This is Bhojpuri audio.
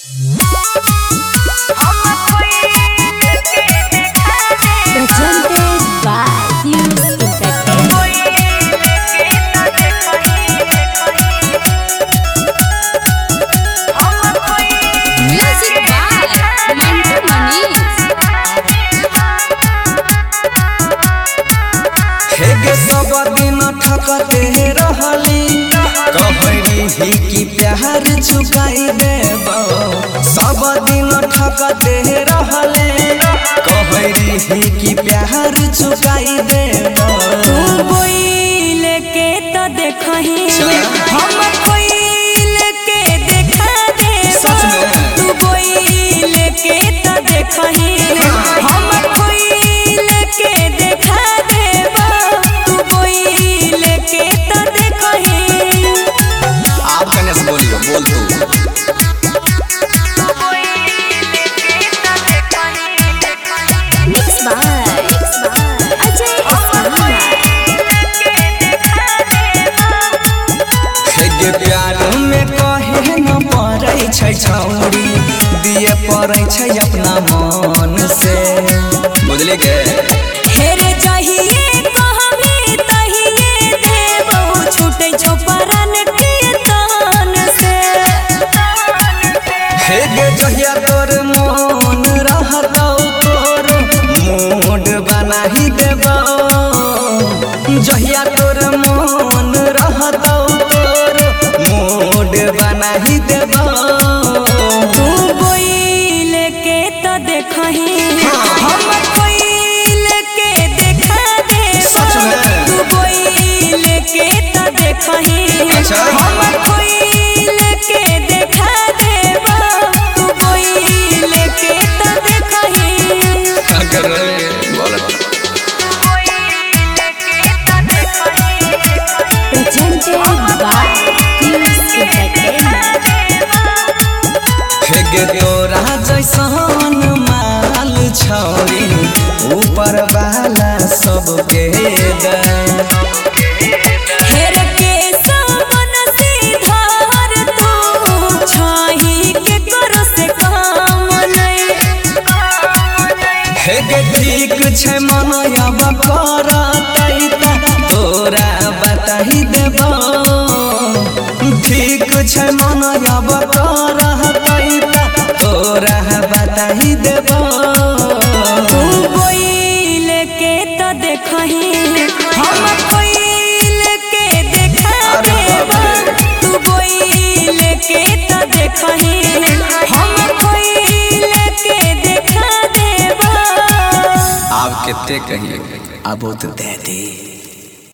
सब दिन ठकते रहली कहरी ही कि प्यार चुकाई देबो। सब दिन ठकते रहले कहरी ही कि प्यार चुकाई देबो। तू बोल के तो देखही हम कोइल के देखा देबो। तू बोल के तो देखही हम कोइल के देखा देबो। तू बोल के तो देखही। आप कने से बोलियो बोल तू। Mixed by Ajay Asmana। हे प्यार में कहे न पड़ै छै छौरी दिए पड़ै छै अपना मन से। बुझली गे हेरे चाहिए कहमी तहिए देबो। छूटे छो परन के तान से। हे गे जहिया तोर मन रहतौ तोर मूड बनाही देबो। जहिया तोर मन रहतौ तोर मूड बनाही देबो। तू बोल के तो देखही हम कोइल के देखा देबो। तू बोल के तो देखही हम कोइल के देखा देबो। तू बोल के तो देखही। अगर बोल Presented by Fuse Entertainment। हे गे तोरा जैसन माल छौरी ऊपर वाला सबके दे। हेरे के सामन सीधार तू छाही के करो से काम नहीं। हे गे ठीक छै मनयब करतै त तोरा बताही देबो। ठीक छै मनयब करतै त तोरा बताही देबो। तू बोल के तो देखही हम कोइल के देखा देबो। तू बोल के तो देखही हम कोइल के देखा देबो। आप कितने कहिए अब तो दे दे।